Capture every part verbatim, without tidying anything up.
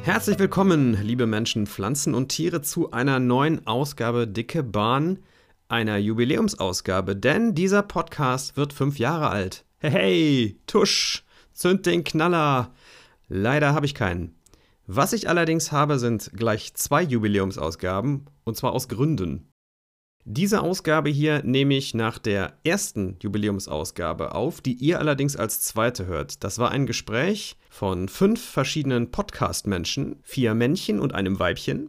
Herzlich willkommen, liebe Menschen, Pflanzen und Tiere, zu einer neuen Ausgabe Dicke Bahn, einer Jubiläumsausgabe, denn dieser Podcast wird fünf Jahre alt. Hey, hey, tusch, zünd den Knaller. Leider habe ich keinen. Was ich allerdings habe, sind gleich zwei Jubiläumsausgaben, und zwar aus Gründen. Diese Ausgabe hier nehme ich nach der ersten Jubiläumsausgabe auf, die ihr allerdings als zweite hört. Das war ein Gespräch von fünf verschiedenen Podcast-Menschen, vier Männchen und einem Weibchen.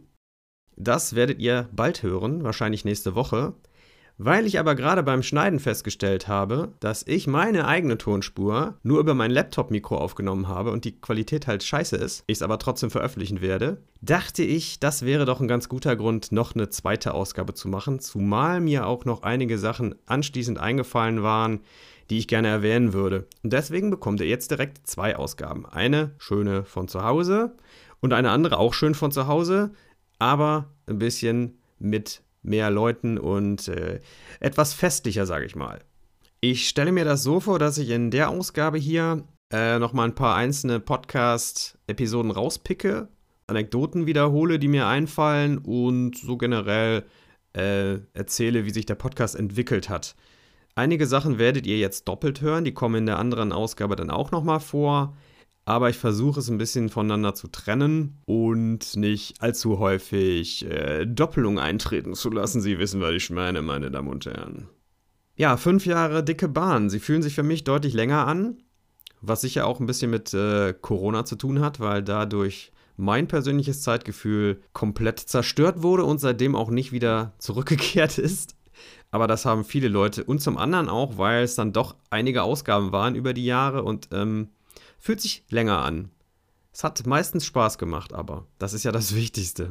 Das werdet ihr bald hören, wahrscheinlich nächste Woche. Weil ich aber gerade beim Schneiden festgestellt habe, dass ich meine eigene Tonspur nur über mein Laptop-Mikro aufgenommen habe und die Qualität halt scheiße ist, ich es aber trotzdem veröffentlichen werde, dachte ich, das wäre doch ein ganz guter Grund, noch eine zweite Ausgabe zu machen, zumal mir auch noch einige Sachen anschließend eingefallen waren, die ich gerne erwähnen würde. Und deswegen bekommt ihr jetzt direkt zwei Ausgaben. Eine schöne von zu Hause und eine andere auch schön von zu Hause, aber ein bisschen mit mehr Leuten und äh, etwas festlicher, sage ich mal. Ich stelle mir das so vor, dass ich in der Ausgabe hier äh, nochmal ein paar einzelne Podcast-Episoden rauspicke, Anekdoten wiederhole, die mir einfallen und so generell äh, erzähle, wie sich der Podcast entwickelt hat. Einige Sachen werdet ihr jetzt doppelt hören, die kommen in der anderen Ausgabe dann auch nochmal vor. Aber ich versuche es ein bisschen voneinander zu trennen und nicht allzu häufig äh, Doppelung eintreten zu lassen. Sie wissen, was ich meine, meine Damen und Herren. Ja, fünf Jahre Dicke Bahn. Sie fühlen sich für mich deutlich länger an, was sicher auch ein bisschen mit äh, Corona zu tun hat, weil dadurch mein persönliches Zeitgefühl komplett zerstört wurde und seitdem auch nicht wieder zurückgekehrt ist. Aber das haben viele Leute und zum anderen auch, weil es dann doch einige Ausgaben waren über die Jahre und ähm, fühlt sich länger an. Es hat meistens Spaß gemacht, aber das ist ja das Wichtigste.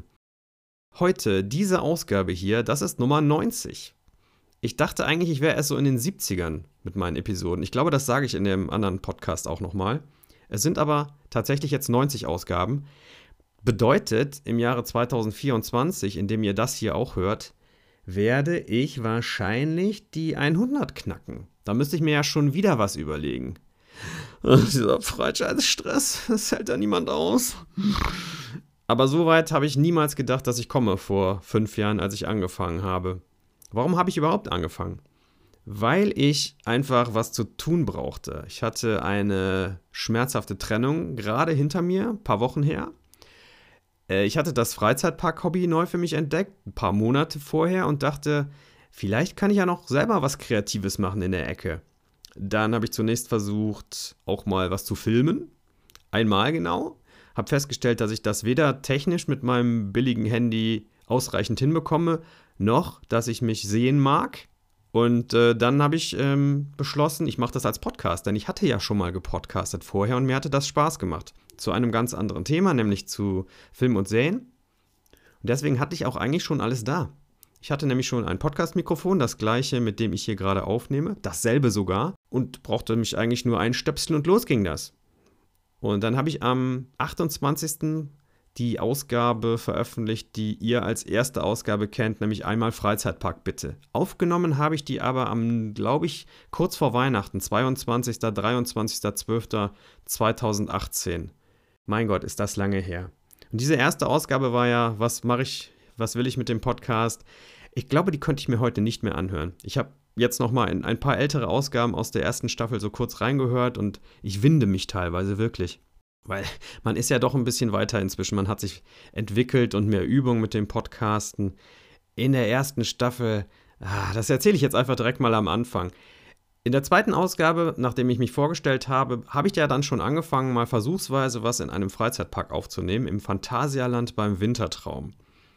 Heute, diese Ausgabe hier, das ist Nummer neunzig. Ich dachte eigentlich, ich wäre erst so in den siebzigern mit meinen Episoden. Ich glaube, das sage ich in dem anderen Podcast auch nochmal. Es sind aber tatsächlich jetzt neunzig Ausgaben. Bedeutet, im Jahre zweitausendvierundzwanzig, in dem ihr das hier auch hört, werde ich wahrscheinlich die hundert knacken. Da müsste ich mir ja schon wieder was überlegen. Dieser Freizeitstress, das hält ja niemand aus. Aber so weit habe ich niemals gedacht, dass ich komme vor fünf Jahren, als ich angefangen habe. Warum habe ich überhaupt angefangen? Weil ich einfach was zu tun brauchte. Ich hatte eine schmerzhafte Trennung gerade hinter mir, ein paar Wochen her. Ich hatte das Freizeitpark-Hobby neu für mich entdeckt, ein paar Monate vorher und dachte, vielleicht kann ich ja noch selber was Kreatives machen in der Ecke. Dann habe ich zunächst versucht, auch mal was zu filmen. Einmal genau. Habe festgestellt, dass ich das weder technisch mit meinem billigen Handy ausreichend hinbekomme, noch, dass ich mich sehen mag. Und äh, dann habe ich ähm, beschlossen, ich mache das als Podcast, denn ich hatte ja schon mal gepodcastet vorher und mir hatte das Spaß gemacht. Zu einem ganz anderen Thema, nämlich zu Film und Säen. Und deswegen hatte ich auch eigentlich schon alles da. Ich hatte nämlich schon ein Podcast-Mikrofon, das gleiche, mit dem ich hier gerade aufnehme, dasselbe sogar, und brauchte mich eigentlich nur einstöpseln und los ging das. Und dann habe ich am achtundzwanzigsten die Ausgabe veröffentlicht, die ihr als erste Ausgabe kennt, nämlich einmal Freizeitpark bitte. Aufgenommen habe ich die aber am, glaube ich, kurz vor Weihnachten, zweiundzwanzigster, dreiundzwanzigster zwölfter zweitausendachtzehn. Mein Gott, ist das lange her. Und diese erste Ausgabe war ja, was mache ich, was will ich mit dem Podcast? Ich glaube, die könnte ich mir heute nicht mehr anhören. Ich habe jetzt nochmal in ein paar ältere Ausgaben aus der ersten Staffel so kurz reingehört und ich winde mich teilweise wirklich. Weil man ist ja doch ein bisschen weiter inzwischen. Man hat sich entwickelt und mehr Übung mit dem Podcasten. In der ersten Staffel, ah, das erzähle ich jetzt einfach direkt mal am Anfang. In der zweiten Ausgabe, nachdem ich mich vorgestellt habe, habe ich ja dann schon angefangen, mal versuchsweise was in einem Freizeitpark aufzunehmen, im Phantasialand beim Wintertraum.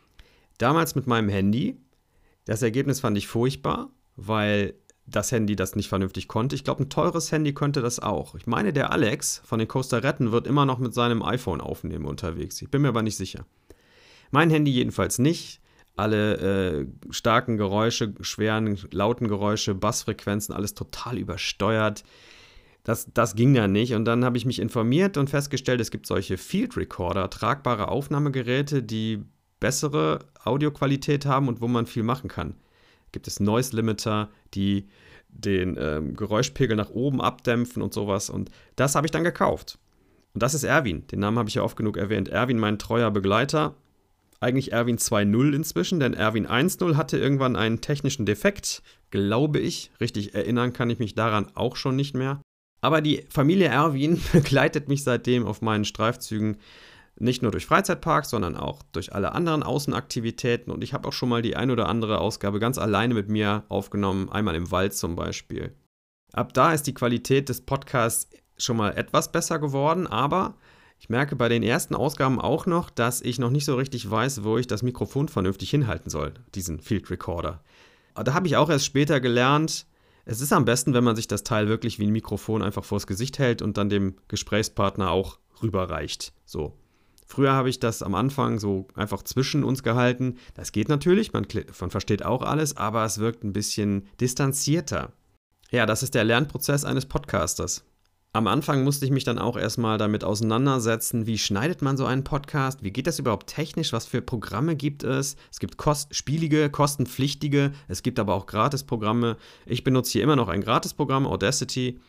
Damals mit meinem Handy. Das Ergebnis fand ich furchtbar, weil das Handy das nicht vernünftig konnte. Ich glaube, ein teures Handy könnte das auch. Ich meine, der Alex von den Coaster-Retten wird immer noch mit seinem iPhone aufnehmen unterwegs. Ich bin mir aber nicht sicher. Mein Handy jedenfalls nicht. Alle äh, starken Geräusche, schweren, lauten Geräusche, Bassfrequenzen, alles total übersteuert. Das, das ging ja nicht. Und dann habe ich mich informiert und festgestellt, es gibt solche Field Recorder, tragbare Aufnahmegeräte, die bessere Audioqualität haben und wo man viel machen kann. Gibt es Noise Limiter, die den ähm, Geräuschpegel nach oben abdämpfen und sowas. Und das habe ich dann gekauft. Und das ist Erwin. Den Namen habe ich ja oft genug erwähnt. Erwin, mein treuer Begleiter. Eigentlich Erwin zwei Punkt null inzwischen, denn Erwin eins Punkt null hatte irgendwann einen technischen Defekt, glaube ich. Richtig erinnern kann ich mich daran auch schon nicht mehr. Aber die Familie Erwin begleitet mich seitdem auf meinen Streifzügen nicht nur durch Freizeitparks, sondern auch durch alle anderen Außenaktivitäten. Und ich habe auch schon mal die ein oder andere Ausgabe ganz alleine mit mir aufgenommen, einmal im Wald zum Beispiel. Ab da ist die Qualität des Podcasts schon mal etwas besser geworden, aber ich merke bei den ersten Ausgaben auch noch, dass ich noch nicht so richtig weiß, wo ich das Mikrofon vernünftig hinhalten soll, diesen Field Recorder. Da habe ich auch erst später gelernt, es ist am besten, wenn man sich das Teil wirklich wie ein Mikrofon einfach vors Gesicht hält und dann dem Gesprächspartner auch rüberreicht. So. Früher habe ich das am Anfang so einfach zwischen uns gehalten. Das geht natürlich, man, man versteht auch alles, aber es wirkt ein bisschen distanzierter. Ja, das ist der Lernprozess eines Podcasters. Am Anfang musste ich mich dann auch erstmal damit auseinandersetzen, wie schneidet man so einen Podcast, wie geht das überhaupt technisch, was für Programme gibt es. Es gibt kost- spielige, kostenpflichtige, es gibt aber auch Gratisprogramme. Ich benutze hier immer noch ein Gratisprogramm, Audacity.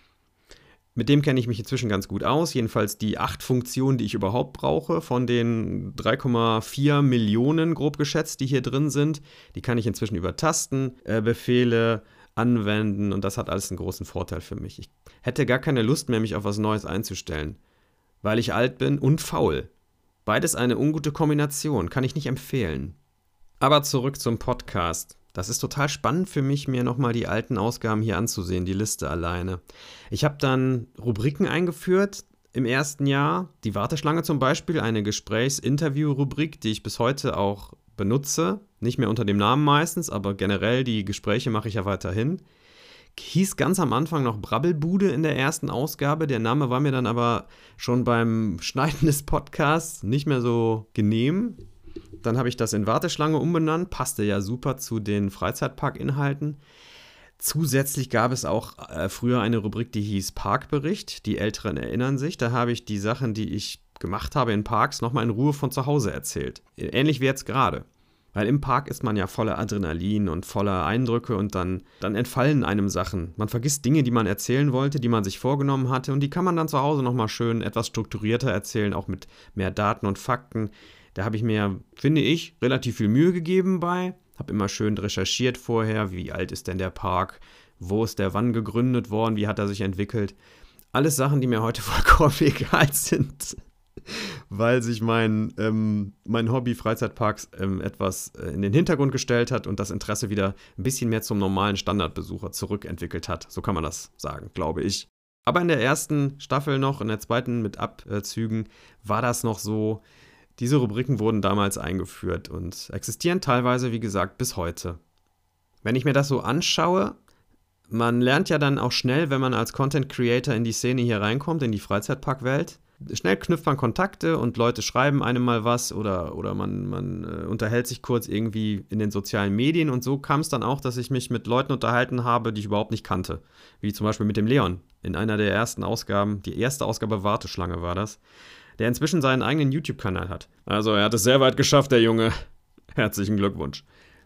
Mit dem kenne ich mich inzwischen ganz gut aus, jedenfalls die acht Funktionen, die ich überhaupt brauche, von den drei Komma vier Millionen grob geschätzt, die hier drin sind. Die kann ich inzwischen über Tastenbefehle äh, anwenden und das hat alles einen großen Vorteil für mich. Ich hätte gar keine Lust mehr, mich auf was Neues einzustellen, weil ich alt bin und faul. Beides eine ungute Kombination, kann ich nicht empfehlen. Aber zurück zum Podcast. Das ist total spannend für mich, mir nochmal die alten Ausgaben hier anzusehen, die Liste alleine. Ich habe dann Rubriken eingeführt im ersten Jahr. Die Warteschlange zum Beispiel, eine Gesprächs-Interview-Rubrik, die ich bis heute auch benutze. Nicht mehr unter dem Namen meistens, aber generell die Gespräche mache ich ja weiterhin. Hieß ganz am Anfang noch Brabbelbude in der ersten Ausgabe. Der Name war mir dann aber schon beim Schneiden des Podcasts nicht mehr so genehm. Dann habe ich das in Warteschlange umbenannt, passte ja super zu den Freizeitparkinhalten. Zusätzlich gab es auch äh, früher eine Rubrik, die hieß Parkbericht. Die Älteren erinnern sich. Da habe ich die Sachen, die ich gemacht habe in Parks, nochmal in Ruhe von zu Hause erzählt. Ähnlich wie jetzt gerade. Weil im Park ist man ja voller Adrenalin und voller Eindrücke und dann, dann entfallen einem Sachen. Man vergisst Dinge, die man erzählen wollte, die man sich vorgenommen hatte und die kann man dann zu Hause nochmal schön etwas strukturierter erzählen, auch mit mehr Daten und Fakten. Da habe ich mir, finde ich, relativ viel Mühe gegeben bei. Habe immer schön recherchiert vorher, wie alt ist denn der Park, wo ist der wann gegründet worden, wie hat er sich entwickelt. Alles Sachen, die mir heute vollkommen egal sind. Weil sich mein, ähm, mein Hobby Freizeitparks ähm, etwas äh, in den Hintergrund gestellt hat und das Interesse wieder ein bisschen mehr zum normalen Standardbesucher zurückentwickelt hat. So kann man das sagen, glaube ich. Aber in der ersten Staffel noch, in der zweiten mit Abzügen, war das noch so. Diese Rubriken wurden damals eingeführt und existieren teilweise, wie gesagt, bis heute. Wenn ich mir das so anschaue, man lernt ja dann auch schnell, wenn man als Content Creator in die Szene hier reinkommt, in die Freizeitparkwelt. Schnell knüpft man Kontakte und Leute schreiben einem mal was oder, oder man, man äh, unterhält sich kurz irgendwie in den sozialen Medien und so kam es dann auch, dass ich mich mit Leuten unterhalten habe, die ich überhaupt nicht kannte. Wie zum Beispiel mit dem Leon in einer der ersten Ausgaben, die erste Ausgabe Warteschlange war das, der inzwischen seinen eigenen YouTube-Kanal hat. Also er hat es sehr weit geschafft, der Junge. Herzlichen Glückwunsch.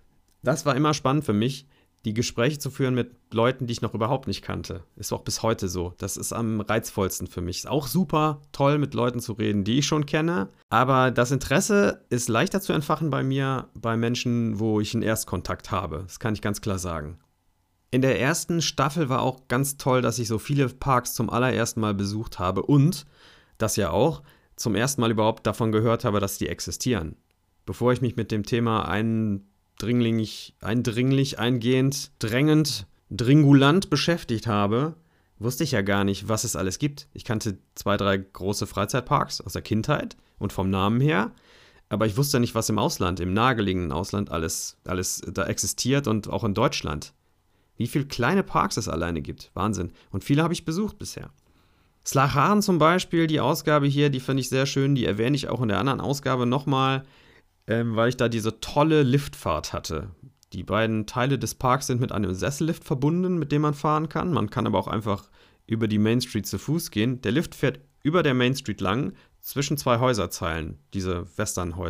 Das war immer spannend für mich, die Gespräche zu führen mit Leuten, die ich noch überhaupt nicht kannte. Ist auch bis heute so. Das ist am reizvollsten für mich. Ist auch super toll, mit Leuten zu reden, die ich schon kenne. Aber das Interesse ist leichter zu entfachen bei mir, bei Menschen, wo ich einen Erstkontakt habe. Das kann ich ganz klar sagen. In der ersten Staffel war auch ganz toll, dass ich so viele Parks zum allerersten Mal besucht habe und, das ja auch, zum ersten Mal überhaupt davon gehört habe, dass die existieren. Bevor ich mich mit dem Thema ein Dringlich, eindringlich, eingehend, drängend, dringulant beschäftigt habe, wusste ich ja gar nicht, was es alles gibt. Ich kannte zwei, drei große Freizeitparks aus der Kindheit und vom Namen her, aber ich wusste nicht, was im Ausland, im nahegelegenen Ausland alles, alles da existiert und auch in Deutschland. Wie viele kleine Parks es alleine gibt. Wahnsinn. Und viele habe ich besucht bisher. Slaghagen zum Beispiel, die Ausgabe hier, die finde ich sehr schön, die erwähne ich auch in der anderen Ausgabe nochmal, Ähm, weil ich da diese tolle Liftfahrt hatte. Die beiden Teile des Parks sind mit einem Sessellift verbunden, mit dem man fahren kann. Man kann aber auch einfach über die Main Street zu Fuß gehen. Der Lift fährt über der Main Street lang, zwischen zwei Häuserzeilen, diese Westernhäuser.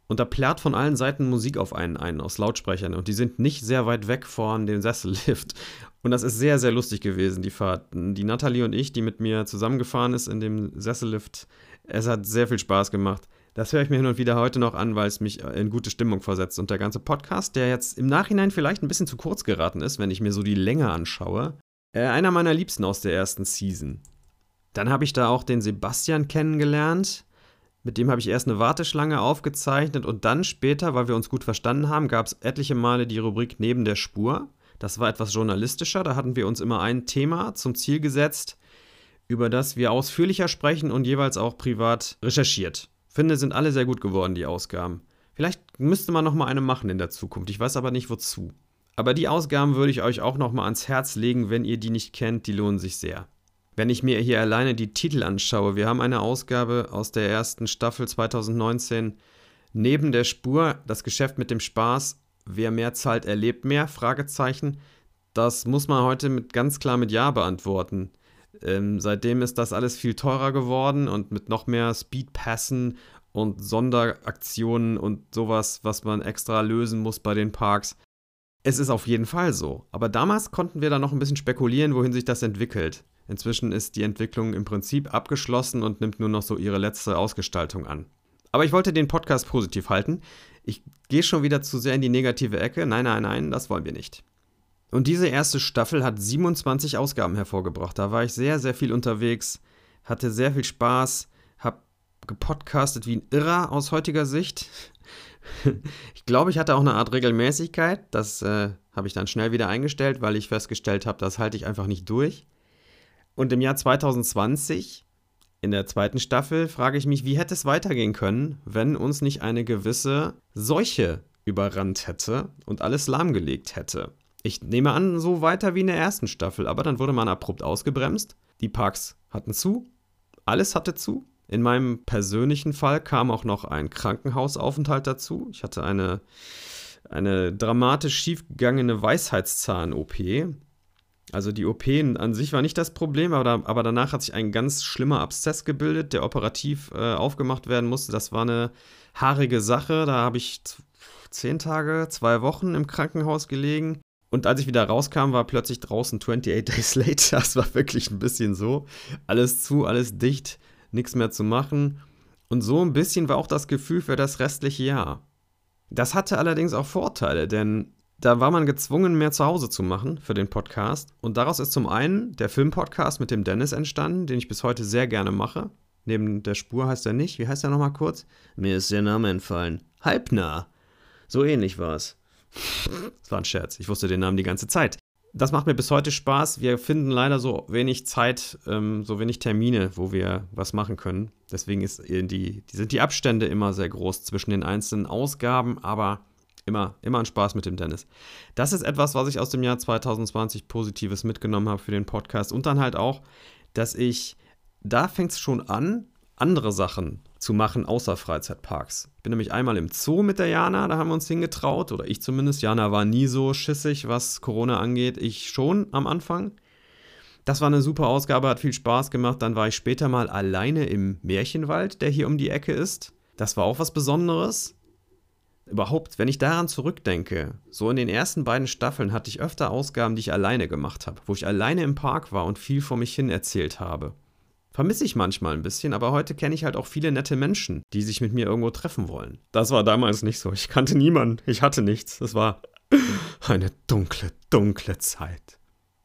Und da plärrt von allen Seiten Musik auf einen ein, aus Lautsprechern. Und die sind nicht sehr weit weg von dem Sessellift. Und das ist sehr, sehr lustig gewesen, die Fahrt. Die Nathalie und ich, die mit mir zusammengefahren ist in dem Sessellift, es hat sehr viel Spaß gemacht. Das höre ich mir hin und wieder heute noch an, weil es mich in gute Stimmung versetzt. Und der ganze Podcast, der jetzt im Nachhinein vielleicht ein bisschen zu kurz geraten ist, wenn ich mir so die Länge anschaue, äh, einer meiner Liebsten aus der ersten Season. Dann habe ich da auch den Sebastian kennengelernt. Mit dem habe ich erst eine Warteschlange aufgezeichnet und dann später, weil wir uns gut verstanden haben, gab es etliche Male die Rubrik Neben der Spur. Das war etwas journalistischer, da hatten wir uns immer ein Thema zum Ziel gesetzt, über das wir ausführlicher sprechen und jeweils auch privat recherchiert. Finde, sind alle sehr gut geworden, die Ausgaben. Vielleicht müsste man noch mal eine machen in der Zukunft, ich weiß aber nicht wozu. Aber die Ausgaben würde ich euch auch noch mal ans Herz legen, wenn ihr die nicht kennt, die lohnen sich sehr. Wenn ich mir hier alleine die Titel anschaue, wir haben eine Ausgabe aus der ersten Staffel zwanzig neunzehn, Neben der Spur, das Geschäft mit dem Spaß, wer mehr zahlt, erlebt mehr, Fragezeichen. Das muss man heute mit, ganz klar mit Ja beantworten. Ähm, seitdem ist das alles viel teurer geworden und mit noch mehr Speedpassen und Sonderaktionen und sowas, was man extra lösen muss bei den Parks. Es ist auf jeden Fall so. Aber damals konnten wir da noch ein bisschen spekulieren, wohin sich das entwickelt. Inzwischen ist die Entwicklung im Prinzip abgeschlossen und nimmt nur noch so ihre letzte Ausgestaltung an. Aber ich wollte den Podcast positiv halten. Ich gehe schon wieder zu sehr in die negative Ecke. Nein, nein, nein, das wollen wir nicht. Und diese erste Staffel hat siebenundzwanzig Ausgaben hervorgebracht. Da war ich sehr, sehr viel unterwegs, hatte sehr viel Spaß, habe gepodcastet wie ein Irrer aus heutiger Sicht. Ich glaube, ich hatte auch eine Art Regelmäßigkeit. Das äh, habe ich dann schnell wieder eingestellt, weil ich festgestellt habe, das halte ich einfach nicht durch. Und im Jahr zwanzig zwanzig, in der zweiten Staffel, frage ich mich, wie hätte es weitergehen können, wenn uns nicht eine gewisse Seuche überrannt hätte und alles lahmgelegt hätte. Ich nehme an, so weiter wie in der ersten Staffel, aber dann wurde man abrupt ausgebremst. Die Parks hatten zu, alles hatte zu. In meinem persönlichen Fall kam auch noch ein Krankenhausaufenthalt dazu. Ich hatte eine, eine dramatisch schiefgegangene Weisheitszahn-O P. Also die O P an sich war nicht das Problem, aber, aber danach hat sich ein ganz schlimmer Abszess gebildet, der operativ äh, aufgemacht werden musste. Das war eine haarige Sache. Da habe ich zehn Tage, zwei Wochen im Krankenhaus gelegen. Und als ich wieder rauskam, war plötzlich draußen achtundachtzig Days Later. Das war wirklich ein bisschen so. Alles zu, alles dicht, nichts mehr zu machen. Und so ein bisschen war auch das Gefühl für das restliche Jahr. Das hatte allerdings auch Vorteile, denn da war man gezwungen, mehr zu Hause zu machen für den Podcast. Und daraus ist zum einen der Filmpodcast mit dem Dennis entstanden, den ich bis heute sehr gerne mache. Neben der Spur heißt er nicht. Wie heißt er nochmal kurz? Mir ist der Name entfallen. Halbnah. So ähnlich war es. Das war ein Scherz. Ich wusste den Namen die ganze Zeit. Das macht mir bis heute Spaß. Wir finden leider so wenig Zeit, ähm, so wenig Termine, wo wir was machen können. Deswegen ist die, die sind die Abstände immer sehr groß zwischen den einzelnen Ausgaben, aber Immer, immer ein Spaß mit dem Dennis. Das ist etwas, was ich aus dem Jahr zwanzig zwanzig Positives mitgenommen habe für den Podcast. Und dann halt auch, dass ich, da fängt es schon an, andere Sachen zu machen außer Freizeitparks. Ich bin nämlich einmal im Zoo mit der Jana, da haben wir uns hingetraut. Oder ich zumindest. Jana war nie so schissig, was Corona angeht. Ich schon am Anfang. Das war eine super Ausgabe, hat viel Spaß gemacht. Dann war ich später mal alleine im Märchenwald, der hier um die Ecke ist. Das war auch was Besonderes. Überhaupt, wenn ich daran zurückdenke, so in den ersten beiden Staffeln hatte ich öfter Ausgaben, die ich alleine gemacht habe, wo ich alleine im Park war und viel vor mich hin erzählt habe. Vermisse ich manchmal ein bisschen, aber heute kenne ich halt auch viele nette Menschen, die sich mit mir irgendwo treffen wollen. Das war damals nicht so. Ich kannte niemanden, ich hatte nichts. Das war eine dunkle, dunkle Zeit.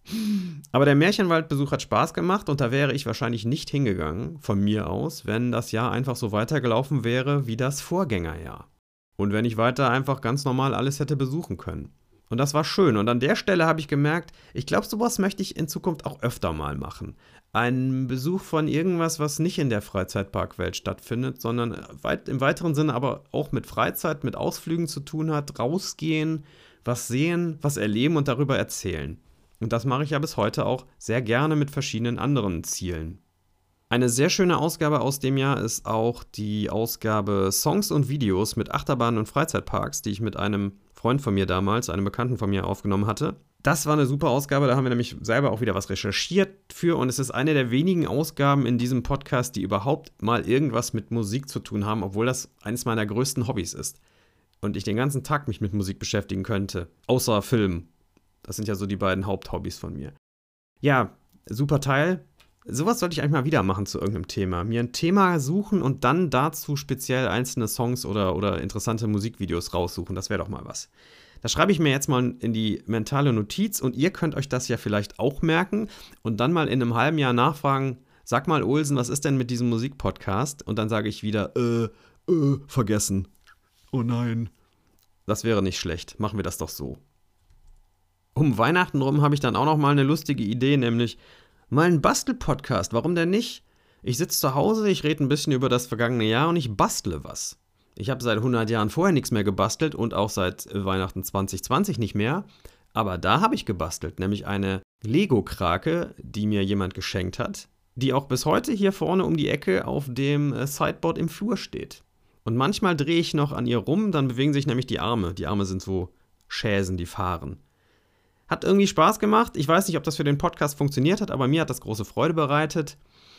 Aber der Märchenwaldbesuch hat Spaß gemacht und da wäre ich wahrscheinlich nicht hingegangen, von mir aus, wenn das Jahr einfach so weitergelaufen wäre wie das Vorgängerjahr. Und wenn ich weiter einfach ganz normal alles hätte besuchen können. Und das war schön. Und an der Stelle habe ich gemerkt, ich glaube, sowas möchte ich in Zukunft auch öfter mal machen. Einen Besuch von irgendwas, was nicht in der Freizeitparkwelt stattfindet, sondern weit, im weiteren Sinne aber auch mit Freizeit, mit Ausflügen zu tun hat, rausgehen, was sehen, was erleben und darüber erzählen. Und das mache ich ja bis heute auch sehr gerne mit verschiedenen anderen Zielen. Eine sehr schöne Ausgabe aus dem Jahr ist auch die Ausgabe Songs und Videos mit Achterbahnen und Freizeitparks, die ich mit einem Freund von mir damals, einem Bekannten von mir aufgenommen hatte. Das war eine super Ausgabe, da haben wir nämlich selber auch wieder was recherchiert für und es ist eine der wenigen Ausgaben in diesem Podcast, die überhaupt mal irgendwas mit Musik zu tun haben, obwohl das eines meiner größten Hobbys ist und ich den ganzen Tag mich mit Musik beschäftigen könnte, außer Film. Das sind ja so die beiden Haupthobbys von mir. Ja, super Teil. Sowas sollte ich eigentlich mal wieder machen zu irgendeinem Thema. Mir ein Thema suchen und dann dazu speziell einzelne Songs oder, oder interessante Musikvideos raussuchen. Das wäre doch mal was. Das schreibe ich mir jetzt mal in die mentale Notiz und ihr könnt euch das ja vielleicht auch merken und dann mal in einem halben Jahr nachfragen, sag mal Olsen, was ist denn mit diesem Musikpodcast? Und dann sage ich wieder, äh, äh, vergessen. Oh nein. Das wäre nicht schlecht. Machen wir das doch so. Um Weihnachten rum habe ich dann auch noch mal eine lustige Idee, nämlich mal einen Bastel-Podcast. Warum denn nicht? Ich sitze zu Hause, ich rede ein bisschen über das vergangene Jahr und ich bastle was. Ich habe seit hundert Jahren vorher nichts mehr gebastelt und auch seit Weihnachten zwanzig zwanzig nicht mehr. Aber da habe ich gebastelt, nämlich eine Lego-Krake, die mir jemand geschenkt hat, die auch bis heute hier vorne um die Ecke auf dem Sideboard im Flur steht. Und manchmal drehe ich noch an ihr rum, dann bewegen sich nämlich die Arme. Die Arme sind so Schäsen, die fahren. Hat irgendwie Spaß gemacht. Ich weiß nicht, ob das für den Podcast funktioniert hat, aber mir hat das große Freude bereitet.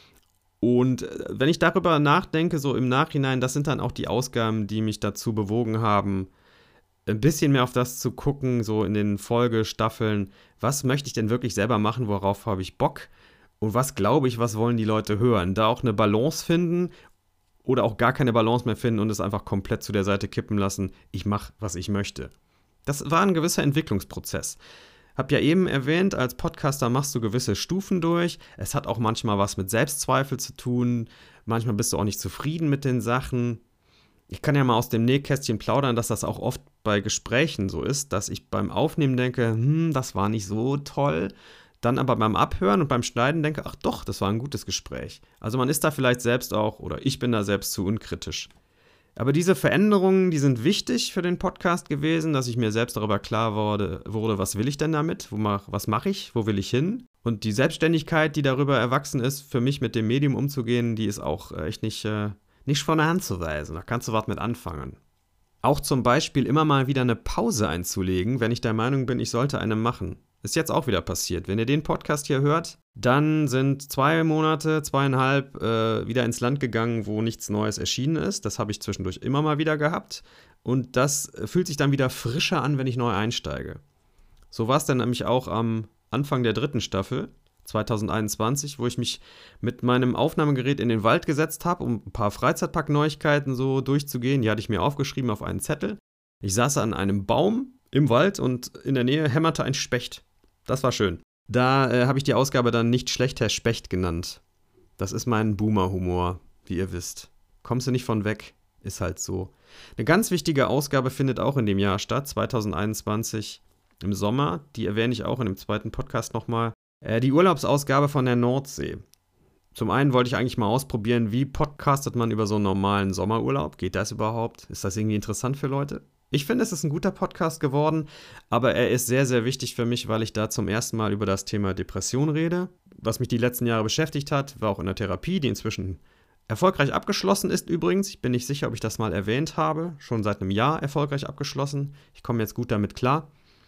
Und wenn ich darüber nachdenke, so im Nachhinein, das sind dann auch die Ausgaben, die mich dazu bewogen haben, ein bisschen mehr auf das zu gucken, so in den Folgestaffeln. Was möchte ich denn wirklich selber machen, worauf habe ich Bock? Und was glaube ich, was wollen die Leute hören? Da auch eine Balance finden oder auch gar keine Balance mehr finden und es einfach komplett zu der Seite kippen lassen. Ich mache, was ich möchte. Das war ein gewisser Entwicklungsprozess. Hab ja eben erwähnt, als Podcaster machst du gewisse Stufen durch. Es hat auch manchmal was mit Selbstzweifel zu tun. Manchmal bist du auch nicht zufrieden mit den Sachen. Ich kann ja mal aus dem Nähkästchen plaudern, dass das auch oft bei Gesprächen so ist, dass ich beim Aufnehmen denke, hm, das war nicht so toll. Dann aber beim Abhören und beim Schneiden denke, ach doch, das war ein gutes Gespräch. Also man ist da vielleicht selbst auch, oder ich bin da selbst zu unkritisch. Aber diese Veränderungen, die sind wichtig für den Podcast gewesen, dass ich mir selbst darüber klar wurde, wurde was will ich denn damit, wo mach, was mache ich, wo will ich hin? Und die Selbstständigkeit, die darüber erwachsen ist, für mich mit dem Medium umzugehen, die ist auch echt nicht, äh, nicht von der Hand zu weisen. Da kannst du was mit anfangen. Auch zum Beispiel immer mal wieder eine Pause einzulegen, wenn ich der Meinung bin, ich sollte eine machen. Ist jetzt auch wieder passiert. Wenn ihr den Podcast hier hört, dann sind zwei Monate, zweieinhalb äh, wieder ins Land gegangen, wo nichts Neues erschienen ist. Das habe ich zwischendurch immer mal wieder gehabt. Und das fühlt sich dann wieder frischer an, wenn ich neu einsteige. So war es dann nämlich auch am Anfang der dritten Staffel, zwanzig einundzwanzig, wo ich mich mit meinem Aufnahmegerät in den Wald gesetzt habe, um ein paar Freizeitpark-Neuigkeiten so durchzugehen. Die hatte ich mir aufgeschrieben auf einen Zettel. Ich saß an einem Baum im Wald und in der Nähe hämmerte ein Specht. Das war schön. Da äh, habe ich die Ausgabe dann nicht schlecht Herr Specht genannt. Das ist mein Boomer-Humor, wie ihr wisst. Kommst du nicht von weg, ist halt so. Eine ganz wichtige Ausgabe findet auch in dem Jahr statt, zwanzig einundzwanzig im Sommer. Die erwähne ich auch in dem zweiten Podcast nochmal. Äh, die Urlaubsausgabe von der Nordsee. Zum einen wollte ich eigentlich mal ausprobieren, wie podcastet man über so einen normalen Sommerurlaub? Geht das überhaupt? Ist das irgendwie interessant für Leute? Ich finde, es ist ein guter Podcast geworden, aber er ist sehr, sehr wichtig für mich, weil ich da zum ersten Mal über das Thema Depression rede, was mich die letzten Jahre beschäftigt hat, war auch in der Therapie, die inzwischen erfolgreich abgeschlossen ist übrigens. Ich bin nicht sicher, ob ich das mal erwähnt habe, schon seit einem Jahr erfolgreich abgeschlossen. Ich komme jetzt gut damit klar.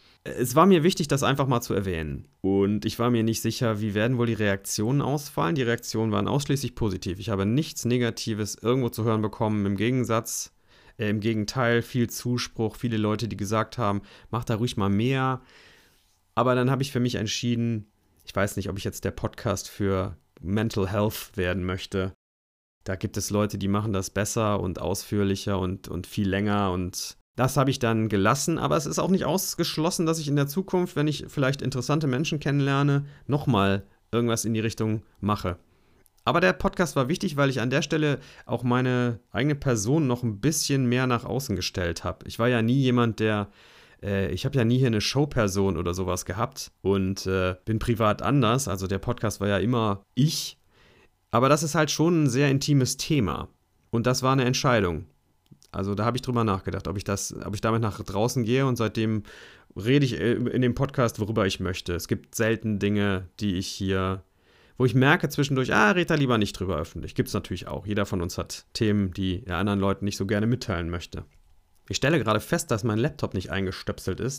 Es war mir wichtig, das einfach mal zu erwähnen. Und ich war mir nicht sicher, wie werden wohl die Reaktionen ausfallen. Die Reaktionen waren ausschließlich positiv. Ich habe nichts Negatives irgendwo zu hören bekommen, im Gegensatz Äh, Im Gegenteil, viel Zuspruch, viele Leute, die gesagt haben, mach da ruhig mal mehr. Aber dann habe ich für mich entschieden, ich weiß nicht, ob ich jetzt der Podcast für Mental Health werden möchte. Da gibt es Leute, die machen das besser und ausführlicher und, und viel länger und das habe ich dann gelassen. Aber es ist auch nicht ausgeschlossen, dass ich in der Zukunft, wenn ich vielleicht interessante Menschen kennenlerne, nochmal irgendwas in die Richtung mache. Aber der Podcast war wichtig, weil ich an der Stelle auch meine eigene Person noch ein bisschen mehr nach außen gestellt habe. Ich war ja nie jemand, der, äh, ich habe ja nie hier eine Showperson oder sowas gehabt und äh, bin privat anders. Also der Podcast war ja immer ich. Aber das ist halt schon ein sehr intimes Thema. Und das war eine Entscheidung. Also da habe ich drüber nachgedacht, ob ich das, ob ich damit nach draußen gehe und seitdem rede ich in dem Podcast, worüber ich möchte. Es gibt selten Dinge, die ich hier wo ich merke zwischendurch, ah, red da lieber nicht drüber öffentlich. Gibt es natürlich auch. Jeder von uns hat Themen, die er anderen Leuten nicht so gerne mitteilen möchte. Ich stelle gerade fest, dass mein Laptop nicht eingestöpselt ist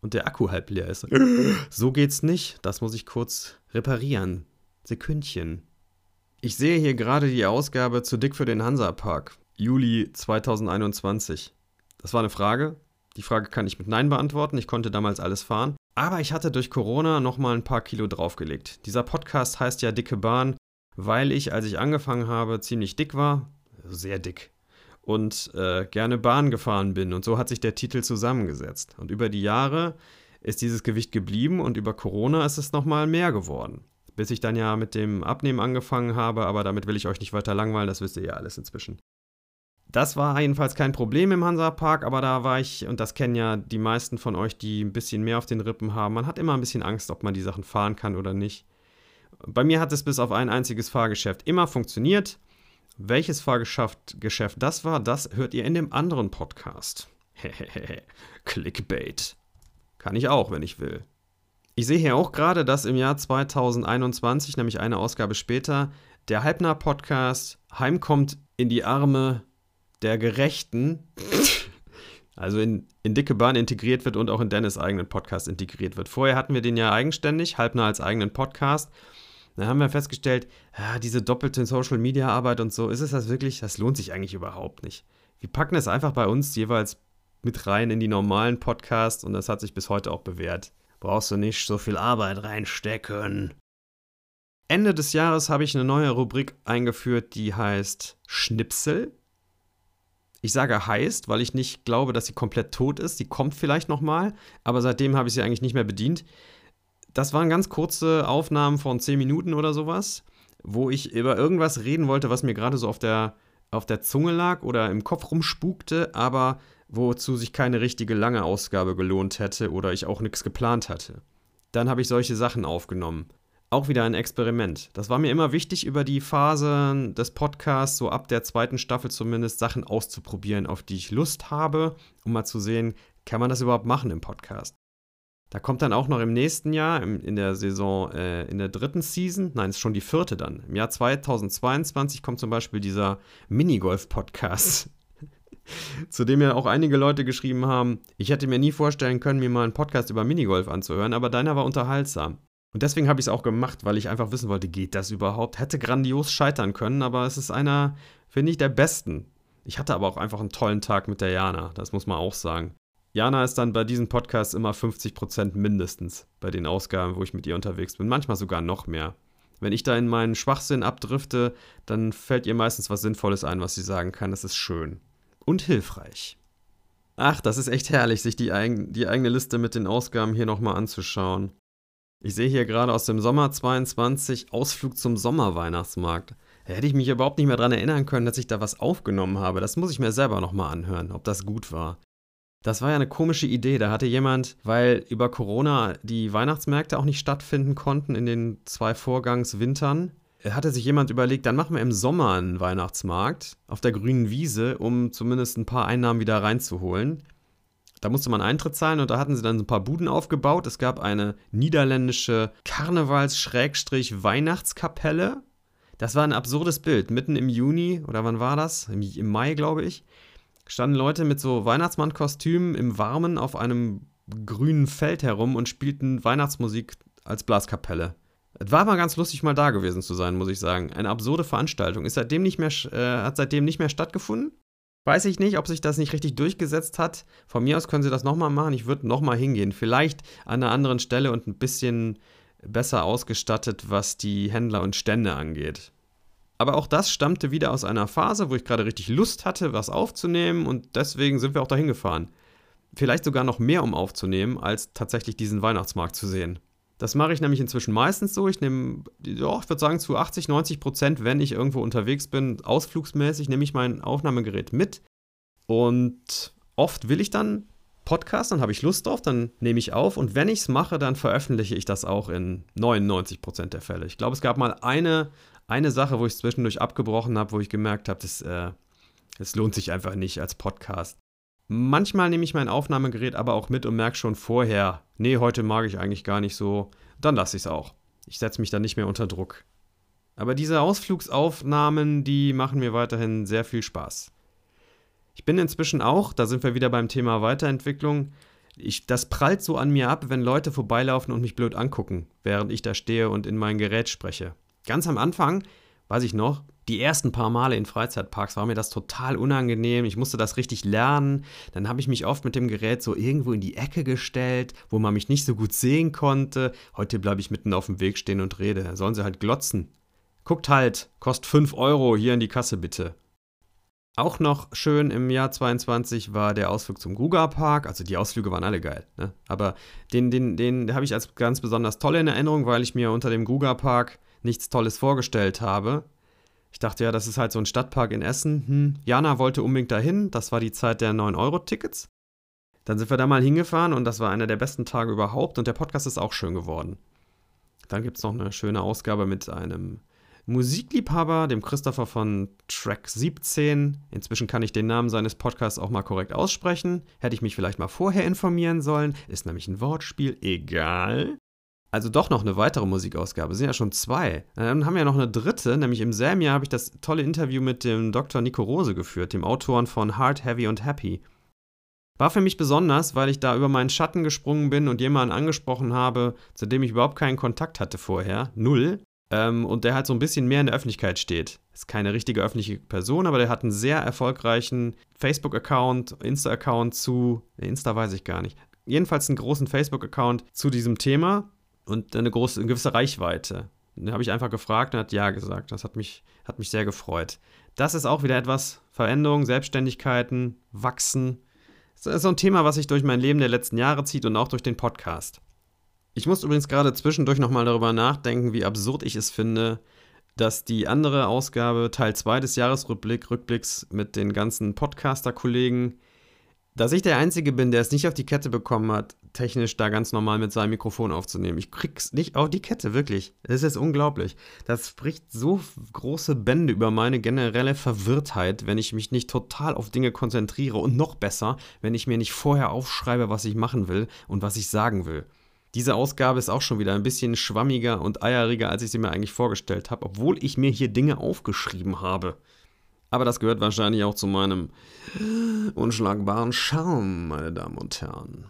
und der Akku halb leer ist. So geht's nicht. Das muss ich kurz reparieren. Sekündchen. Ich sehe hier gerade die Ausgabe zu Dick für den Hansapark. Juli zweitausendeinundzwanzig. Das war eine Frage. Die Frage kann ich mit Nein beantworten. Ich konnte damals alles fahren. Aber ich hatte durch Corona nochmal ein paar Kilo draufgelegt. Dieser Podcast heißt ja Dicke Bahn, weil ich, als ich angefangen habe, ziemlich dick war. Sehr dick. Und äh, gerne Bahn gefahren bin. Und so hat sich der Titel zusammengesetzt. Und über die Jahre ist dieses Gewicht geblieben und über Corona ist es nochmal mehr geworden. Bis ich dann ja mit dem Abnehmen angefangen habe, aber damit will ich euch nicht weiter langweilen, das wisst ihr ja alles inzwischen. Das war jedenfalls kein Problem im Hansapark, aber da war ich, und das kennen ja die meisten von euch, die ein bisschen mehr auf den Rippen haben, man hat immer ein bisschen Angst, ob man die Sachen fahren kann oder nicht. Bei mir hat es bis auf ein einziges Fahrgeschäft immer funktioniert. Welches Fahrgeschäft Geschäft das war, das hört ihr in dem anderen Podcast. Hehehe, Clickbait. Kann ich auch, wenn ich will. Ich sehe hier auch gerade, dass im Jahr zweitausendeinundzwanzig, nämlich eine Ausgabe später, der Halbnah-Podcast Heimkommt in die Arme der Gerechten, also in, in Dicke Bahn integriert wird und auch in Dennis' eigenen Podcast integriert wird. Vorher hatten wir den ja eigenständig, Halbnah als eigenen Podcast. Da haben wir festgestellt, ja, diese doppelte Social-Media-Arbeit und so, ist es das wirklich? Das lohnt sich eigentlich überhaupt nicht. Wir packen es einfach bei uns jeweils mit rein in die normalen Podcasts und das hat sich bis heute auch bewährt. Brauchst du nicht so viel Arbeit reinstecken. Ende des Jahres habe ich eine neue Rubrik eingeführt, die heißt Schnipsel. Ich sage heißt, weil ich nicht glaube, dass sie komplett tot ist. Die kommt vielleicht nochmal, aber seitdem habe ich sie eigentlich nicht mehr bedient. Das waren ganz kurze Aufnahmen von zehn Minuten oder sowas, wo ich über irgendwas reden wollte, was mir gerade so auf der, auf der Zunge lag oder im Kopf rumspukte, aber wozu sich keine richtige lange Ausgabe gelohnt hätte oder ich auch nichts geplant hatte. Dann habe ich solche Sachen aufgenommen. Auch wieder ein Experiment. Das war mir immer wichtig, über die Phase des Podcasts, so ab der zweiten Staffel zumindest, Sachen auszuprobieren, auf die ich Lust habe, um mal zu sehen, kann man das überhaupt machen im Podcast. Da kommt dann auch noch im nächsten Jahr, im, in der Saison, äh, in der dritten Season, nein, es ist schon die vierte dann, im Jahr zweitausendzweiundzwanzig kommt zum Beispiel dieser Minigolf-Podcast, zu dem ja auch einige Leute geschrieben haben, ich hätte mir nie vorstellen können, mir mal einen Podcast über Minigolf anzuhören, aber deiner war unterhaltsam. Und deswegen habe ich es auch gemacht, weil ich einfach wissen wollte, geht das überhaupt? Hätte grandios scheitern können, aber es ist einer, finde ich, der besten. Ich hatte aber auch einfach einen tollen Tag mit der Jana, das muss man auch sagen. Jana ist dann bei diesen Podcasts immer fünfzig Prozent mindestens bei den Ausgaben, wo ich mit ihr unterwegs bin, manchmal sogar noch mehr. Wenn ich da in meinen Schwachsinn abdrifte, dann fällt ihr meistens was Sinnvolles ein, was sie sagen kann, das ist schön. Und hilfreich. Ach, das ist echt herrlich, sich die, eigen, die eigene Liste mit den Ausgaben hier nochmal anzuschauen. Ich sehe hier gerade aus dem Sommer zweiundzwanzig Ausflug zum Sommerweihnachtsmarkt. Da hätte ich mich überhaupt nicht mehr dran erinnern können, dass ich da was aufgenommen habe. Das muss ich mir selber nochmal anhören, ob das gut war. Das war ja eine komische Idee. Da hatte jemand, weil über Corona die Weihnachtsmärkte auch nicht stattfinden konnten in den zwei Vorgangswintern, hatte sich jemand überlegt, dann machen wir im Sommer einen Weihnachtsmarkt auf der grünen Wiese, um zumindest ein paar Einnahmen wieder reinzuholen. Da musste man Eintritt zahlen und da hatten sie dann ein paar Buden aufgebaut. Es gab eine niederländische Karnevals-Weihnachtskapelle. Das war ein absurdes Bild. Mitten im Juni, oder wann war das? Im, im Mai, glaube ich, standen Leute mit so Weihnachtsmannkostümen im Warmen auf einem grünen Feld herum und spielten Weihnachtsmusik als Blaskapelle. Es war mal ganz lustig, mal da gewesen zu sein, muss ich sagen. Eine absurde Veranstaltung. Ist seitdem nicht mehr, äh, hat seitdem nicht mehr stattgefunden. Weiß ich nicht, ob sich das nicht richtig durchgesetzt hat. Von mir aus können sie das nochmal machen. Ich würde nochmal hingehen. Vielleicht an einer anderen Stelle und ein bisschen besser ausgestattet, was die Händler und Stände angeht. Aber auch das stammte wieder aus einer Phase, wo ich gerade richtig Lust hatte, was aufzunehmen. Und deswegen sind wir auch dahin gefahren. Vielleicht sogar noch mehr, um aufzunehmen, als tatsächlich diesen Weihnachtsmarkt zu sehen. Das mache ich nämlich inzwischen meistens so. Ich nehme, ja, ich würde sagen, zu achtzig, neunzig Prozent, wenn ich irgendwo unterwegs bin, ausflugsmäßig, nehme ich mein Aufnahmegerät mit. Und oft will ich dann Podcast, dann habe ich Lust drauf, dann nehme ich auf. Und wenn ich es mache, dann veröffentliche ich das auch in neunundneunzig Prozent der Fälle. Ich glaube, es gab mal eine, eine Sache, wo ich es zwischendurch abgebrochen habe, wo ich gemerkt habe, das, äh, das lohnt sich einfach nicht als Podcast. Manchmal nehme ich mein Aufnahmegerät aber auch mit und merke schon vorher, nee, heute mag ich eigentlich gar nicht so, dann lasse ich es auch. Ich setze mich dann nicht mehr unter Druck. Aber diese Ausflugsaufnahmen, die machen mir weiterhin sehr viel Spaß. Ich bin inzwischen auch, da sind wir wieder beim Thema Weiterentwicklung, Ich, das prallt so an mir ab, wenn Leute vorbeilaufen und mich blöd angucken, während ich da stehe und in mein Gerät spreche. Ganz am Anfang, weiß ich noch, die ersten paar Male in Freizeitparks war mir das total unangenehm. Ich musste das richtig lernen. Dann habe ich mich oft mit dem Gerät so irgendwo in die Ecke gestellt, wo man mich nicht so gut sehen konnte. Heute bleibe ich mitten auf dem Weg stehen und rede. Sollen sie halt glotzen. Guckt halt, kostet fünf Euro, hier in die Kasse bitte. Auch noch schön im Jahr zweiundzwanzig war der Ausflug zum Gruga-Park. Also die Ausflüge waren alle geil, ne? Aber den, den, den habe ich als ganz besonders toll in Erinnerung, weil ich mir unter dem Gruga-Park nichts Tolles vorgestellt habe. Ich dachte ja, das ist halt so ein Stadtpark in Essen. Hm. Jana wollte unbedingt dahin. Das war die Zeit der neun Euro Tickets. Dann sind wir da mal hingefahren und das war einer der besten Tage überhaupt. Und der Podcast ist auch schön geworden. Dann gibt es noch eine schöne Ausgabe mit einem Musikliebhaber, dem Christopher von Track siebzehn. Inzwischen kann ich den Namen seines Podcasts auch mal korrekt aussprechen. Hätte ich mich vielleicht mal vorher informieren sollen. Ist nämlich ein Wortspiel. Egal. Also doch noch eine weitere Musikausgabe, es sind ja schon zwei. Dann haben wir ja noch eine dritte, nämlich im selben Jahr habe ich das tolle Interview mit dem Doktor Nico Rose geführt, dem Autoren von Hard, Heavy und Happy. War für mich besonders, weil ich da über meinen Schatten gesprungen bin und jemanden angesprochen habe, zu dem ich überhaupt keinen Kontakt hatte vorher, null, ähm, und der halt so ein bisschen mehr in der Öffentlichkeit steht. Ist keine richtige öffentliche Person, aber der hat einen sehr erfolgreichen Facebook-Account, Insta-Account zu, Insta weiß ich gar nicht, jedenfalls einen großen Facebook-Account zu diesem Thema. Und eine große, eine gewisse Reichweite. Da habe ich einfach gefragt und er hat ja gesagt. Das hat mich, hat mich sehr gefreut. Das ist auch wieder etwas Veränderung, Selbstständigkeiten, Wachsen. Das ist so ein Thema, was sich durch mein Leben der letzten Jahre zieht und auch durch den Podcast. Ich muss übrigens gerade zwischendurch nochmal darüber nachdenken, wie absurd ich es finde, dass die andere Ausgabe, Teil zwei des Jahresrückblicks mit den ganzen Podcaster-Kollegen, dass ich der Einzige bin, der es nicht auf die Kette bekommen hat, technisch da ganz normal mit seinem Mikrofon aufzunehmen. Ich krieg's nicht auf die Kette, wirklich. Das ist unglaublich. Das spricht so große Bände über meine generelle Verwirrtheit, wenn ich mich nicht total auf Dinge konzentriere. Und noch besser, wenn ich mir nicht vorher aufschreibe, was ich machen will und was ich sagen will. Diese Ausgabe ist auch schon wieder ein bisschen schwammiger und eieriger, als ich sie mir eigentlich vorgestellt habe, obwohl ich mir hier Dinge aufgeschrieben habe. Aber das gehört wahrscheinlich auch zu meinem unschlagbaren Charme, meine Damen und Herren.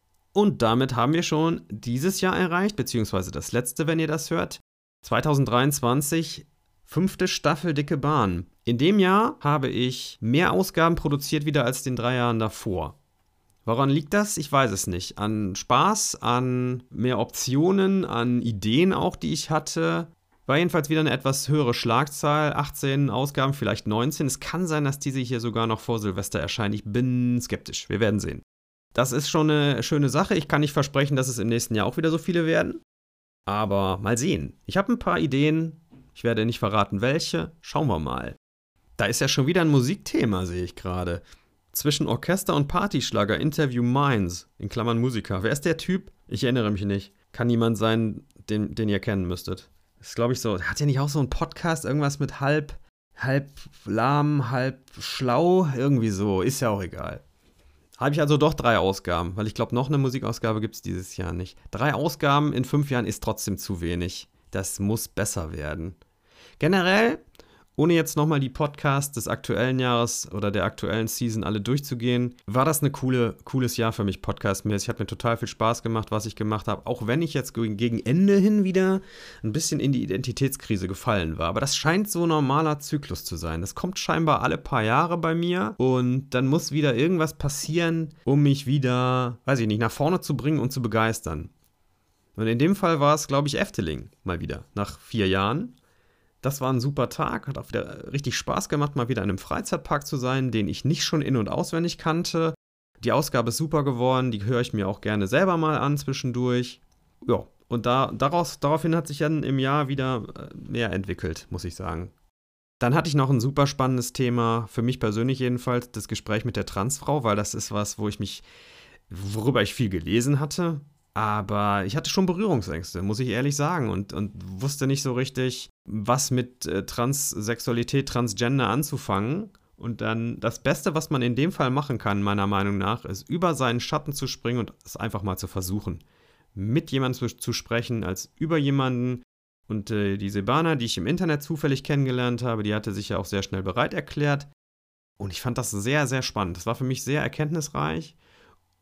Und damit haben wir schon dieses Jahr erreicht, beziehungsweise das letzte, wenn ihr das hört. zwanzig dreiundzwanzig, fünfte Staffel Dicke Bahn. In dem Jahr habe ich mehr Ausgaben produziert wieder als den drei Jahren davor. Woran liegt das? Ich weiß es nicht. An Spaß, an mehr Optionen, an Ideen auch, die ich hatte. War jedenfalls wieder eine etwas höhere Schlagzahl, achtzehn Ausgaben, vielleicht neunzehn. Es kann sein, dass diese hier sogar noch vor Silvester erscheinen. Ich bin skeptisch, wir werden sehen. Das ist schon eine schöne Sache. Ich kann nicht versprechen, dass es im nächsten Jahr auch wieder so viele werden. Aber mal sehen. Ich habe ein paar Ideen. Ich werde nicht verraten, welche. Schauen wir mal. Da ist ja schon wieder ein Musikthema, sehe ich gerade. Zwischen Orchester und Partyschlager, Interview Minds, in Klammern Musiker. Wer ist der Typ? Ich erinnere mich nicht. Kann niemand sein, den, den ihr kennen müsstet. Das ist, glaube ich, so. Hat ja nicht auch so einen Podcast, irgendwas mit halb, halb lahm, halb schlau? Irgendwie so. Ist ja auch egal. Habe ich also doch drei Ausgaben, weil ich glaube, noch eine Musikausgabe gibt es dieses Jahr nicht. Drei Ausgaben in fünf Jahren ist trotzdem zu wenig. Das muss besser werden. Generell, ohne jetzt nochmal die Podcasts des aktuellen Jahres oder der aktuellen Season alle durchzugehen, war das ein coole, cooles Jahr für mich podcastmäßig. Hat mir total viel Spaß gemacht, was ich gemacht habe. Auch wenn ich jetzt gegen Ende hin wieder ein bisschen in die Identitätskrise gefallen war. Aber das scheint so ein normaler Zyklus zu sein. Das kommt scheinbar alle paar Jahre bei mir. Und dann muss wieder irgendwas passieren, um mich wieder, weiß ich nicht, nach vorne zu bringen und zu begeistern. Und in dem Fall war es, glaube ich, Efteling mal wieder. Nach vier Jahren. Das war ein super Tag, hat auch wieder richtig Spaß gemacht, mal wieder in einem Freizeitpark zu sein, den ich nicht schon in- und auswendig kannte. Die Ausgabe ist super geworden, die höre ich mir auch gerne selber mal an zwischendurch. Ja, und da, daraus, daraufhin hat sich dann im Jahr wieder mehr entwickelt, muss ich sagen. Dann hatte ich noch ein super spannendes Thema, für mich persönlich jedenfalls, das Gespräch mit der Transfrau, weil das ist was, wo ich mich, worüber ich viel gelesen hatte. Aber ich hatte schon Berührungsängste, muss ich ehrlich sagen, und, und wusste nicht so richtig, was mit äh, Transsexualität, Transgender anzufangen. Und dann das Beste, was man in dem Fall machen kann, meiner Meinung nach, ist, über seinen Schatten zu springen und es einfach mal zu versuchen. Mit jemandem zu, zu sprechen, als über jemanden. Und äh, die Silvana, die ich im Internet zufällig kennengelernt habe, die hatte sich ja auch sehr schnell bereit erklärt. Und ich fand das sehr, sehr spannend. Das war für mich sehr erkenntnisreich.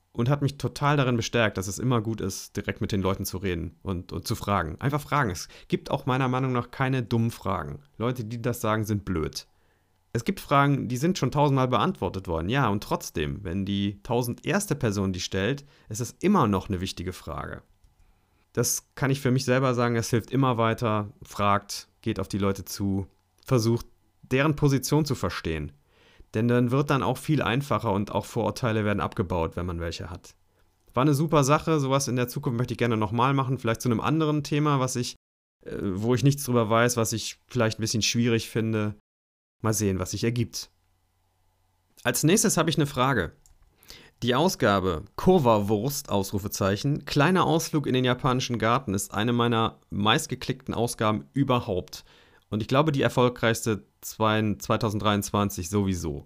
und hat mich total darin bestärkt, dass es immer gut ist, direkt mit den Leuten zu reden und, und zu fragen. Einfach fragen. Es gibt auch meiner Meinung nach keine dummen Fragen. Leute, die das sagen, sind blöd. Es gibt Fragen, die sind schon tausendmal beantwortet worden. Ja, und trotzdem, wenn die tausendste Person die stellt, ist es immer noch eine wichtige Frage. Das kann ich für mich selber sagen, es hilft immer weiter, fragt, geht auf die Leute zu, versucht, deren Position zu verstehen. Denn dann wird dann auch viel einfacher und auch Vorurteile werden abgebaut, wenn man welche hat. War eine super Sache, sowas in der Zukunft möchte ich gerne nochmal machen, vielleicht zu einem anderen Thema, was ich, äh, wo ich nichts drüber weiß, was ich vielleicht ein bisschen schwierig finde. Mal sehen, was sich ergibt. Als nächstes habe ich eine Frage. Die Ausgabe Kurwa-Wurst, Ausrufezeichen, kleiner Ausflug in den japanischen Garten ist eine meiner meistgeklickten Ausgaben überhaupt. Und ich glaube, die erfolgreichste zwanzig dreiundzwanzig sowieso.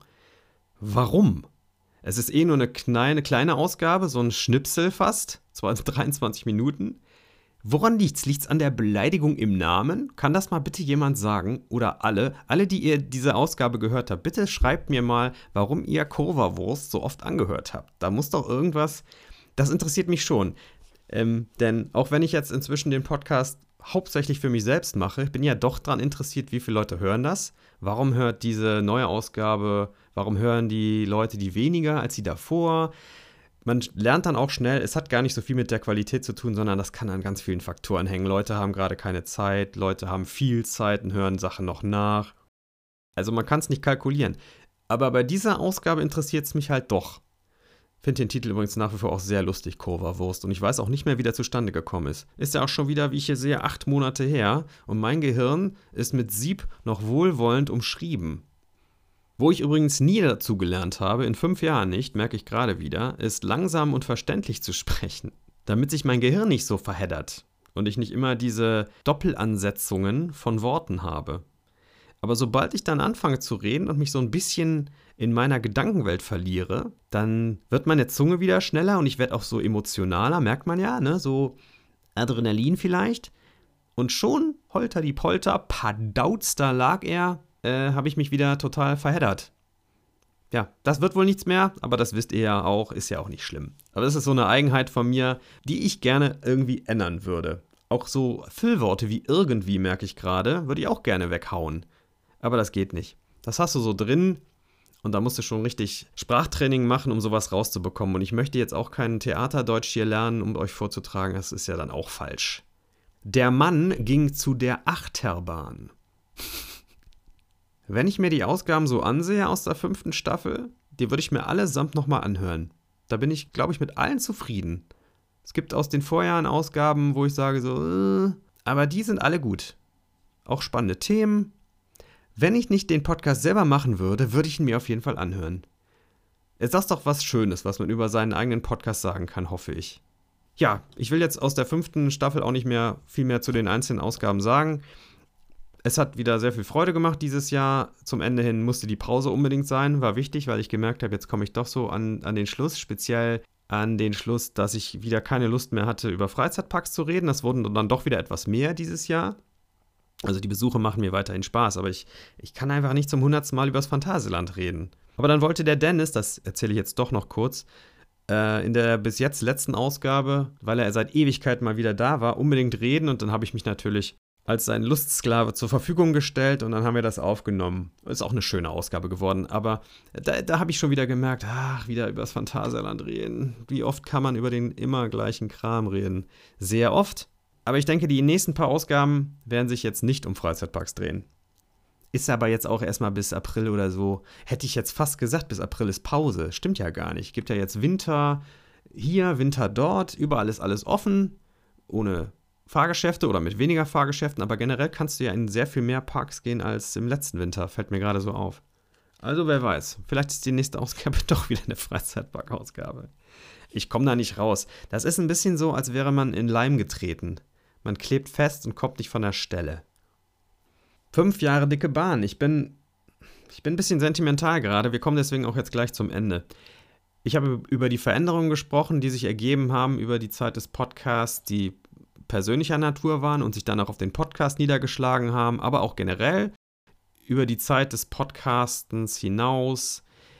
Warum? Es ist eh nur eine kleine, kleine Ausgabe, so ein Schnipsel fast, dreiundzwanzig Minuten. Woran liegt's? Liegt's an der Beleidigung im Namen? Kann das mal bitte jemand sagen? Oder alle? Alle, die ihr diese Ausgabe gehört habt, bitte schreibt mir mal, warum ihr Kurwa-Wurst so oft angehört habt. Da muss doch irgendwas... Das interessiert mich schon. Ähm, denn auch wenn ich jetzt inzwischen den Podcast hauptsächlich für mich selbst mache, ich bin ja doch daran interessiert, wie viele Leute hören das. Warum hört diese neue Ausgabe, warum hören die Leute die weniger als die davor? Man lernt dann auch schnell, es hat gar nicht so viel mit der Qualität zu tun, sondern das kann an ganz vielen Faktoren hängen. Leute haben gerade keine Zeit, Leute haben viel Zeit und hören Sachen noch nach. Also man kann es nicht kalkulieren. Aber bei dieser Ausgabe interessiert es mich halt doch. Ich finde den Titel übrigens nach wie vor auch sehr lustig, Kurwa-Wurst. Und ich weiß auch nicht mehr, wie der zustande gekommen ist. Ist ja auch schon wieder, wie ich hier sehe, acht Monate her. Und mein Gehirn ist mit Sieb noch wohlwollend umschrieben. Wo ich übrigens nie dazu gelernt habe, in fünf Jahren nicht, merke ich gerade wieder, ist langsam und verständlich zu sprechen, damit sich mein Gehirn nicht so verheddert und ich nicht immer diese Doppelansetzungen von Worten habe. Aber sobald ich dann anfange zu reden und mich so ein bisschen in meiner Gedankenwelt verliere, dann wird meine Zunge wieder schneller und ich werde auch so emotionaler, merkt man ja, ne? So Adrenalin vielleicht. Und schon, holter die Polter, padauz, da lag er, Äh, habe ich mich wieder total verheddert. Ja, das wird wohl nichts mehr, aber das wisst ihr ja auch, ist ja auch nicht schlimm. Aber das ist so eine Eigenheit von mir, die ich gerne irgendwie ändern würde. Auch so Füllworte wie irgendwie, merke ich gerade, würde ich auch gerne weghauen. Aber das geht nicht. Das hast du so drin und da musst du schon richtig Sprachtraining machen, um sowas rauszubekommen. Und ich möchte jetzt auch kein Theaterdeutsch hier lernen, um euch vorzutragen, das ist ja dann auch falsch. Der Mann ging zu der Achterbahn. Wenn ich mir die Ausgaben so ansehe aus der fünften Staffel, die würde ich mir allesamt nochmal anhören. Da bin ich, glaube ich, mit allen zufrieden. Es gibt aus den Vorjahren Ausgaben, wo ich sage so, äh, aber die sind alle gut. Auch spannende Themen. Wenn ich nicht den Podcast selber machen würde, würde ich ihn mir auf jeden Fall anhören. Ist das doch was Schönes, was man über seinen eigenen Podcast sagen kann, hoffe ich. Ja, ich will jetzt aus der fünften Staffel auch nicht mehr viel mehr zu den einzelnen Ausgaben sagen. Es hat wieder sehr viel Freude gemacht dieses Jahr. Zum Ende hin musste die Pause unbedingt sein, war wichtig, weil ich gemerkt habe, jetzt komme ich doch so an, an den Schluss, speziell an den Schluss, dass ich wieder keine Lust mehr hatte, über Freizeitparks zu reden. Das wurden dann doch wieder etwas mehr dieses Jahr. Also die Besuche machen mir weiterhin Spaß, aber ich, ich kann einfach nicht zum hundertsten Mal über das Phantasialand reden. Aber dann wollte der Dennis, das erzähle ich jetzt doch noch kurz, äh, in der bis jetzt letzten Ausgabe, weil er seit Ewigkeit mal wieder da war, unbedingt reden und dann habe ich mich natürlich als sein Lustsklave zur Verfügung gestellt und dann haben wir das aufgenommen. Ist auch eine schöne Ausgabe geworden, aber da, da habe ich schon wieder gemerkt, ach, wieder über das Phantasialand reden. Wie oft kann man über den immer gleichen Kram reden? Sehr oft, aber ich denke, die nächsten paar Ausgaben werden sich jetzt nicht um Freizeitparks drehen. Ist aber jetzt auch erstmal bis April oder so, hätte ich jetzt fast gesagt, bis April ist Pause. Stimmt ja gar nicht. Gibt ja jetzt Winter hier, Winter dort, überall ist alles offen, ohne Fahrgeschäfte oder mit weniger Fahrgeschäften, aber generell kannst du ja in sehr viel mehr Parks gehen als im letzten Winter, fällt mir gerade so auf. Also wer weiß, vielleicht ist die nächste Ausgabe doch wieder eine Freizeitpark-Ausgabe. Ich komme da nicht raus. Das ist ein bisschen so, als wäre man in Leim getreten. Man klebt fest und kommt nicht von der Stelle. Fünf Jahre dicke Bahn. Ich bin, ich bin ein bisschen sentimental gerade. Wir kommen deswegen auch jetzt gleich zum Ende. Ich habe über die Veränderungen gesprochen, die sich ergeben haben über die Zeit des Podcasts, die persönlicher Natur waren und sich dann auch auf den Podcast niedergeschlagen haben, aber auch generell über die Zeit des Podcastens hinaus.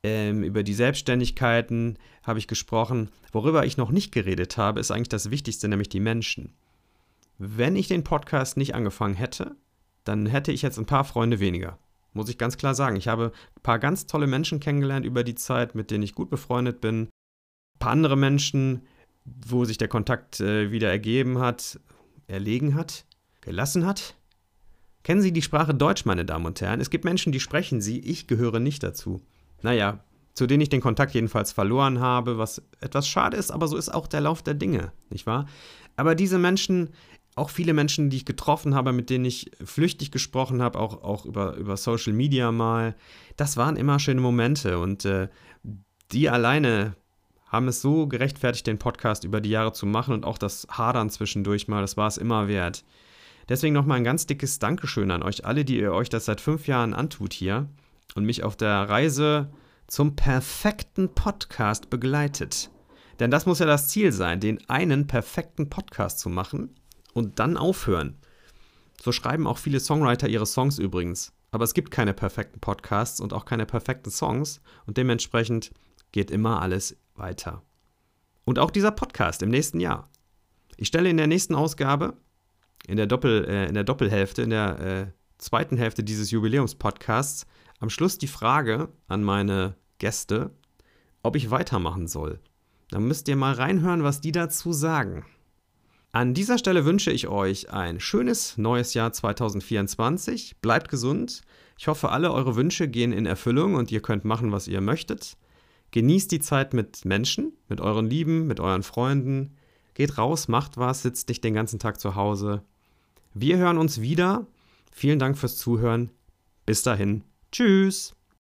ähm, über die Selbstständigkeiten habe ich gesprochen. Worüber ich noch nicht geredet habe, ist eigentlich das Wichtigste, nämlich die Menschen. Wenn ich den Podcast nicht angefangen hätte, dann hätte ich jetzt ein paar Freunde weniger. Muss ich ganz klar sagen. Ich habe ein paar ganz tolle Menschen kennengelernt über die Zeit, mit denen ich gut befreundet bin. Ein paar andere Menschen, wo sich der Kontakt äh, wieder ergeben hat, erlegen hat, gelassen hat. Kennen Sie die Sprache Deutsch, meine Damen und Herren? Es gibt Menschen, die sprechen sie, ich gehöre nicht dazu. Naja, zu denen ich den Kontakt jedenfalls verloren habe, was etwas schade ist, aber so ist auch der Lauf der Dinge, nicht wahr? Aber diese Menschen, auch viele Menschen, die ich getroffen habe, mit denen ich flüchtig gesprochen habe, auch, auch über, über Social Media mal, das waren immer schöne Momente und äh, die alleine haben es so gerechtfertigt, den Podcast über die Jahre zu machen und auch das Hadern zwischendurch mal, das war es immer wert. Deswegen nochmal ein ganz dickes Dankeschön an euch alle, die ihr euch das seit fünf Jahren antut hier und mich auf der Reise zum perfekten Podcast begleitet. Denn das muss ja das Ziel sein, den einen perfekten Podcast zu machen und dann aufhören. So schreiben auch viele Songwriter ihre Songs übrigens. Aber es gibt keine perfekten Podcasts und auch keine perfekten Songs und dementsprechend geht immer alles weiter. Und auch dieser Podcast im nächsten Jahr. Ich stelle in der nächsten Ausgabe, in der, Doppel, äh, in der Doppelhälfte, in der äh, zweiten Hälfte dieses Jubiläumspodcasts, am Schluss die Frage an meine Gäste, ob ich weitermachen soll. Dann müsst ihr mal reinhören, was die dazu sagen. An dieser Stelle wünsche ich euch ein schönes neues Jahr zwanzig vierundzwanzig. Bleibt gesund. Ich hoffe, alle eure Wünsche gehen in Erfüllung und ihr könnt machen, was ihr möchtet. Genießt die Zeit mit Menschen, mit euren Lieben, mit euren Freunden. Geht raus, macht was, sitzt nicht den ganzen Tag zu Hause. Wir hören uns wieder. Vielen Dank fürs Zuhören. Bis dahin. Tschüss.